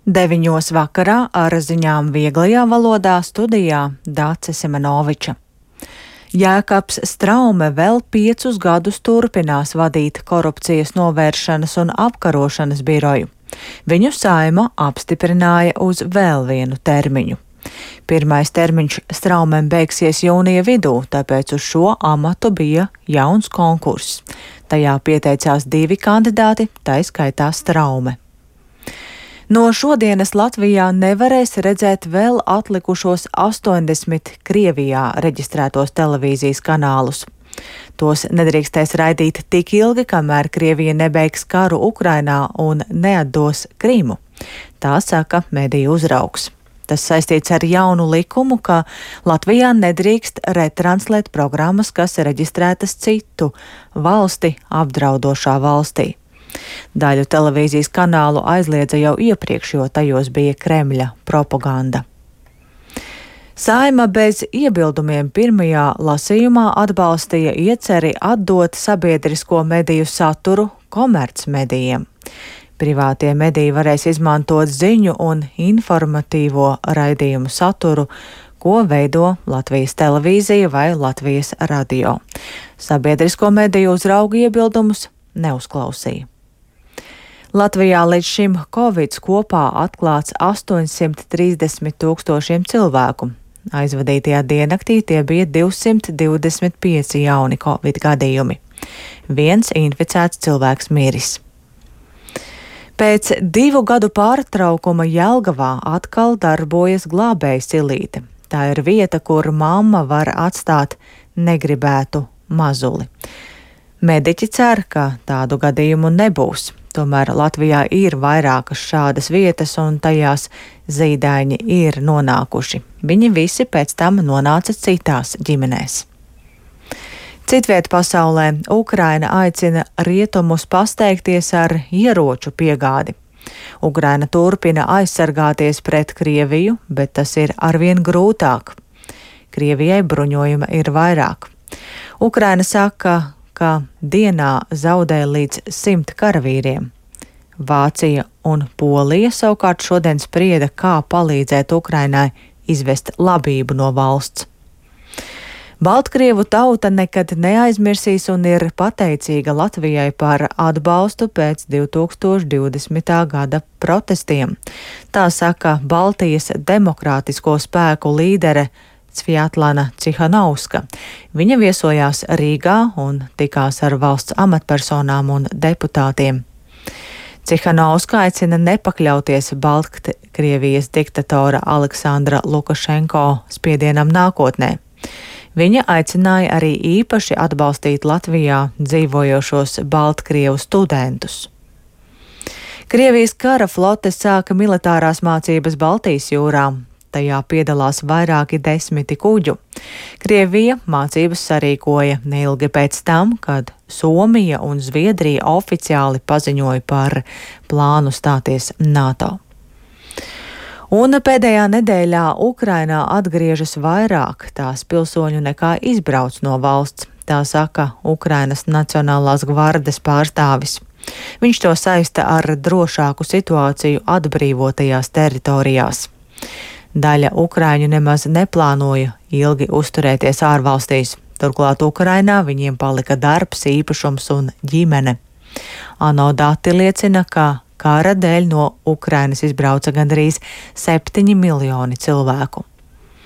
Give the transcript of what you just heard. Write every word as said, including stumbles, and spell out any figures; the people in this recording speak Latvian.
Deviņos vakarā ar ziņām vieglajā valodā studijā Dāce Simenoviča. Jēkabs Straume vēl piecus gadus turpinās vadīt korupcijas novēršanas un apkarošanas biroju. Viņu Saeima apstiprināja uz vēl vienu termiņu. Pirmais termiņš Straumem beigsies jūnija vidū, tāpēc uz šo amatu bija jauns konkurss. Tajā pieteicās divi kandidāti, tā skaitā Straume. No šodienas Latvijā nevarēs redzēt vēl atlikušos astoņdesmit Krievijā reģistrētos televīzijas kanālus. Tos nedrīkstēs raidīt tik ilgi, kamēr Krievija nebeigs karu Ukrainā un neatdos Krimu. Tā saka mediju uzraugs. Tas saistīts ar jaunu likumu, ka Latvijā nedrīkst retranslēt programmas, kas reģistrētas citu valsti apdraudošā valstī. Daļu televīzijas kanālu aizliedza jau iepriekš, jo tajos bija Kremļa propaganda. Saeima bez iebildumiem pirmajā lasījumā atbalstīja ieceri atdot sabiedrisko mediju saturu komercmedijiem. Privātie mediji varēs izmantot ziņu un informatīvo raidījumu saturu, ko veido Latvijas televīzija vai Latvijas radio. Sabiedrisko mediju uzrauga iebildumus neuzklausīja. Latvijā līdz šim Covids kopā atklāts astoņsimt trīsdesmit tūkstošiem cilvēku. Aizvadītajā diennaktī tie bija divsimt divdesmit pieci jauni Covid gadījumi. Viens inficēts cilvēks miris. Pēc divu gadu pārtraukuma Jelgavā atkal darbojas glābēja silīte. Tā ir vieta, kur mamma var atstāt negribētu mazuli. Mediķi cer, ka tādu gadījumu nebūs. Tomēr Latvijā ir vairākas šādas vietas, un tajās zīdaiņi ir nonākuši. Viņi visi pēc tam nonāca citās ģimenēs. Citviet pasaulē Ukraina aicina rietumus pasteigties ar ieroču piegādi. Ukraina turpina aizsargāties pret Krieviju, bet tas ir arvien grūtāk. Krievijai bruņojuma ir vairāk. Ukraina saka, ka dienā zaudē līdz simt karavīriem. Vācija un Polija savukārt šodien sprieda, kā palīdzēt Ukrainai izvest labību no valsts. Baltkrievu tauta nekad neaizmirsīs un ir pateicīga Latvijai par atbalstu pēc divi tūkstoši divdesmitā gada protestiem. Tā saka Baltijas demokrātisko spēku līdere Svjatlana Cihanovska. Viņa viesojās Rīgā un tikās ar valsts amatpersonām un deputātiem. Cihanovska aicina nepakļauties Baltkrievijas diktatora Aleksandra Lukašenko spiedienam nākotnē. Viņa aicināja arī īpaši atbalstīt Latvijā dzīvojošos Baltkrievu studentus. Krievijas kara flote sāka militārās mācības Baltijas jūrā. Tajā piedalās vairāki desmiti kuģu. Krievija mācības sarīkoja neilgi pēc tam, kad Somija un Zviedrija oficiāli paziņoja par plānu stāties NATO. Un pēdējā nedēļā Ukrainā atgriežas vairāk tās pilsoņu nekā izbrauc no valsts, tā saka Ukrainas Nacionālās gvardes pārstāvis. Viņš to saista ar drošāku situāciju atbrīvotajās teritorijās. Daļa ukraiņu nemaz neplānoja ilgi uzturēties ārvalstīs. Turklāt Ukrainā viņiem palika darbs, īpašums un ģimene. ANO dati liecina, ka kara dēļ no Ukrainas izbrauca gandrīz septiņi miljoni cilvēku.